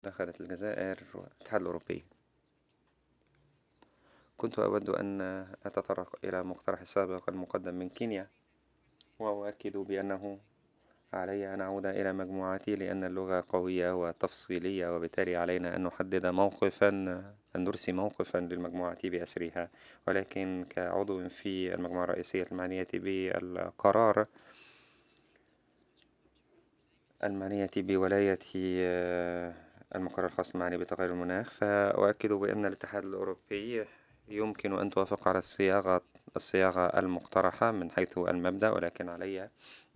دخلت الجزائر الاتحاد الأوروبي. كنت أود أن أتطرق إلى مقترح السابق المقدم من كينيا، وأؤكد بأنه علي أن أعود إلى مجموعتي لأن اللغة قوية وتفصيلية، وبالتالي علينا أن نحدد موقفًا، أن نرسي موقفًا للمجموعة بأسرها. ولكن كعضو في المجموعة الرئيسية المعنية بالقرار، المعنية بولاية المقر الخاص المعني بتغير المناخ، فأؤكد بأن الاتحاد الأوروبي يمكن أن توافق على الصياغة المقترحة من حيث المبدأ، ولكن علي